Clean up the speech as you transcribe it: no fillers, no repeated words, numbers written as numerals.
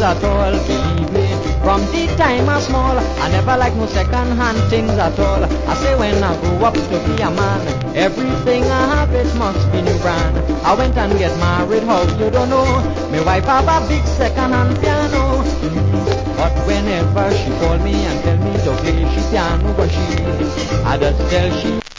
things at all, believe me. From the time I small, I never like no second-hand things at all. I say when I grow up to be a man, everything I have it must be new brand. I went and get married, how you don't know. My wife have a big second-hand piano. But whenever she call me and tell me to play she piano, but I just tell she